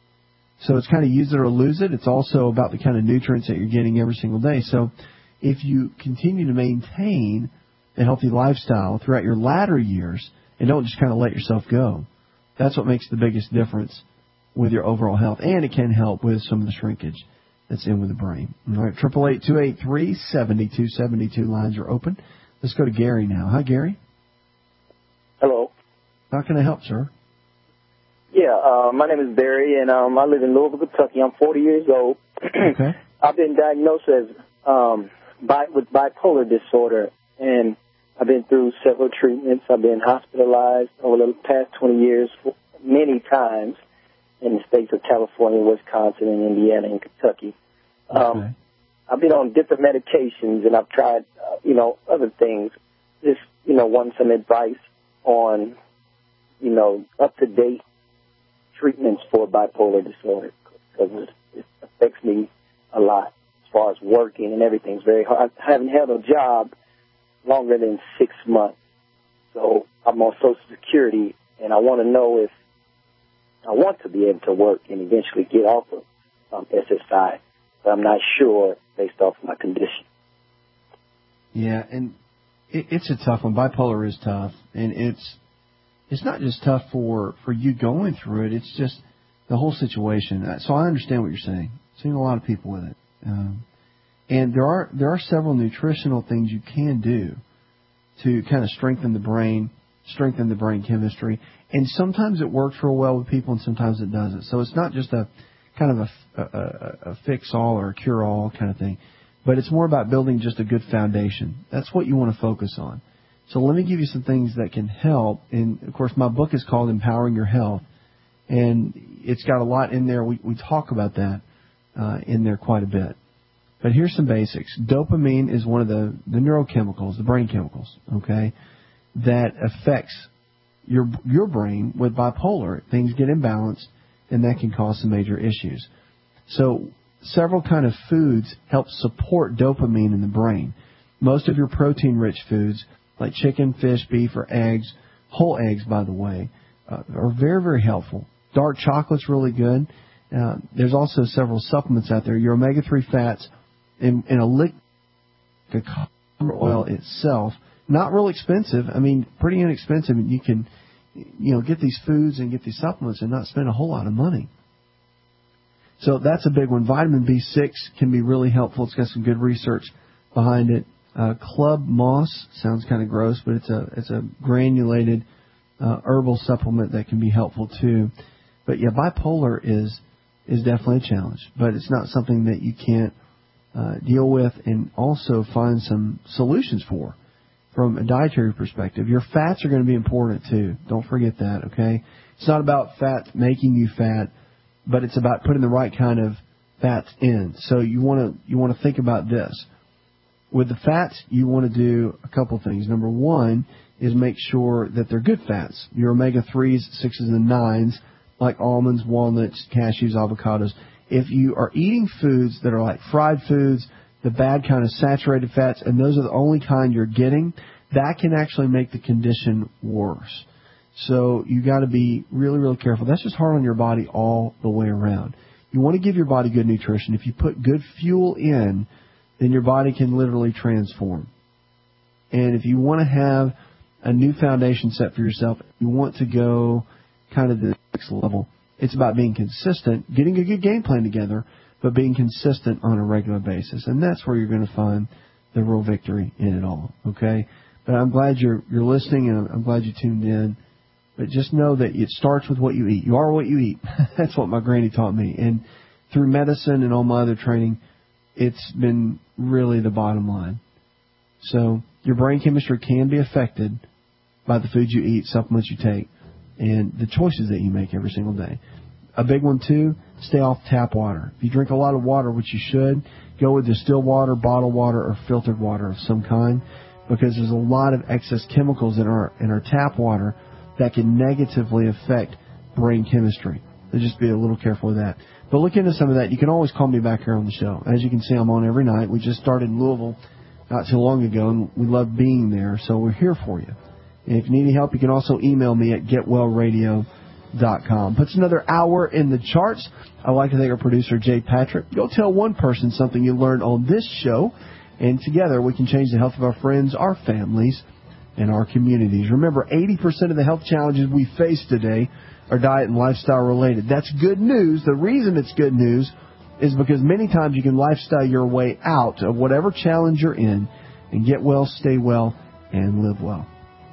So it's kind of use it or lose it. It's also about the kind of nutrients that you're getting every single day. So if you continue to maintain a healthy lifestyle throughout your latter years and don't just kind of let yourself go, that's what makes the biggest difference with your overall health. And it can help with some of the shrinkage that's in with the brain. All right, triple eight two eight three seven two seven two lines are open. Let's go to Gary now. Hi, Gary. Hello. How can I help, sir? Yeah, uh, my name is Barry, and um, I live in Louisville, Kentucky. I'm forty years old. Okay. I've been diagnosed as um, bi- with bipolar disorder, and I've been through several treatments. I've been hospitalized over the past twenty years many times in the states of California, Wisconsin, and Indiana, and Kentucky. Um, okay. I've been on different medications, and I've tried, uh, you know, other things. Just, you know, want some advice on, you know, up-to-date treatments for bipolar disorder, because it affects me a lot as far as working and everything. It's very hard. I haven't had a job longer than six months, so I'm on Social Security, and I want to know if I want to be able to work and eventually get off of um, S S I, but I'm not sure based off my condition. Yeah, and it, it's a tough one. Bipolar is tough, and it's it's not just tough for, for you going through it. It's just the whole situation. So I understand what you're saying. I've seen a lot of people with it. Um, and there are there are several nutritional things you can do to kind of strengthen the brain, strengthen the brain chemistry. And sometimes it works real well with people, and sometimes it doesn't. So it's not just a kind of a, a, a fix-all or a cure-all kind of thing. But it's more about building just a good foundation. That's what you want to focus on. So let me give you some things that can help. And, of course, my book is called Empowering Your Health. And it's got a lot in there. We, we talk about that uh, in there quite a bit. But here's some basics. Dopamine is one of the, the neurochemicals, the brain chemicals, okay, that affects your your brain with bipolar. Things get imbalanced, and that can cause some major issues. So several kind of foods help support dopamine in the brain. Most of your protein-rich foods, like chicken, fish, beef, or eggs, whole eggs, by the way, uh, are very, very helpful. Dark chocolate's really good. Uh, there's also several supplements out there. Your omega three fats in, in a liquid oil itself, not real expensive. I mean, pretty inexpensive. And you can, you know, get these foods and get these supplements and not spend a whole lot of money. So that's a big one. Vitamin B six can be really helpful. It's got some good research behind it. Uh, Club Moss sounds kind of gross, but it's a it's a granulated uh, herbal supplement that can be helpful too. But yeah, bipolar is is definitely a challenge, but it's not something that you can't uh, deal with and also find some solutions for from a dietary perspective. Your fats are going to be important too. Don't forget that, okay? It's not about fat making you fat, but it's about putting the right kind of fats in. So you want to you want to think about this. With the fats, you want to do a couple things. Number one is make sure that they're good fats. Your omega threes, sixes, and nines, like almonds, walnuts, cashews, avocados. If you are eating foods that are like fried foods, the bad kind of saturated fats, and those are the only kind you're getting, that can actually make the condition worse. So you got to be really, really careful. That's just hard on your body all the way around. You want to give your body good nutrition. If you put good fuel in, then your body can literally transform. And if you want to have a new foundation set for yourself, you want to go kind of the next level. It's about being consistent, getting a good game plan together, but being consistent on a regular basis. And that's where you're going to find the real victory in it all, okay? But I'm glad you're you're listening, and I'm glad you tuned in. But just know that it starts with what you eat. You are what you eat. That's what my granny taught me. And through medicine and all my other training, it's been really the bottom line. So your brain chemistry can be affected by the foods you eat, supplements you take, and the choices that you make every single day. A big one, too, stay off tap water. If you drink a lot of water, which you should, go with distilled water, bottled water, or filtered water of some kind, because there's a lot of excess chemicals in our in our tap water that can negatively affect brain chemistry. So just be a little careful with that. But look into some of that. You can always call me back here on the show. As you can see, I'm on every night. We just started in Louisville not too long ago, and we love being there, so we're here for you. And if you need any help, you can also email me at get well radio dot com. Puts another hour in the charts. I'd like to thank our producer, Jay Patrick. Go tell one person something you learned on this show, and together we can change the health of our friends, our families, and our communities. Remember, eighty percent of the health challenges we face today are diet and lifestyle related. That's good news. The reason it's good news is because many times you can lifestyle your way out of whatever challenge you're in and get well, stay well, and live well.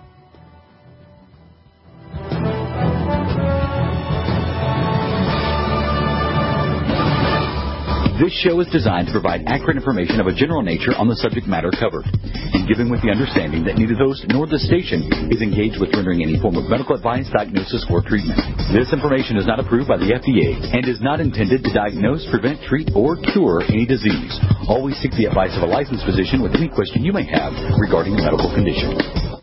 This show is designed to provide accurate information of a general nature on the subject matter covered, and given with the understanding that neither host nor the station is engaged with rendering any form of medical advice, diagnosis, or treatment. This information is not approved by the F D A and is not intended to diagnose, prevent, treat, or cure any disease. Always seek the advice of a licensed physician with any question you may have regarding a medical condition.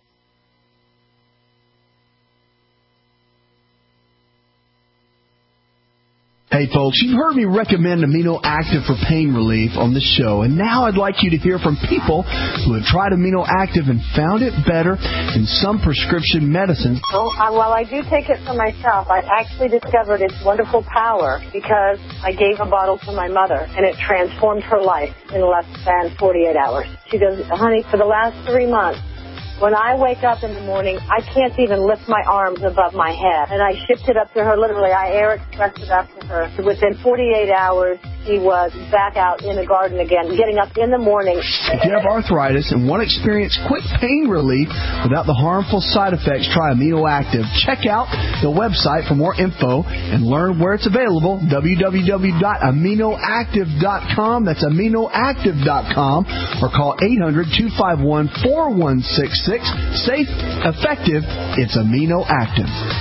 Hey folks, you've heard me recommend Amino Active for pain relief on the show, and now I'd like you to hear from people who have tried Amino Active and found it better than some prescription medicines. Well, uh, while I do take it for myself, I actually discovered its wonderful power because I gave a bottle to my mother, and it transformed her life in less than forty-eight hours. She goes, honey, for the last three months, when I wake up in the morning, I can't even lift my arms above my head. And I shipped it up to her, literally. I air expressed it up to her. Within forty-eight hours, she was back out in the garden again, getting up in the morning. If you have arthritis and want to experience quick pain relief without the harmful side effects, try Amino Active. Check out the website for more info and learn where it's available, w w w dot amino active dot com. That's amino active dot com. Or call eight hundred, two five one, four one six six. Safe, effective, it's Amino Active.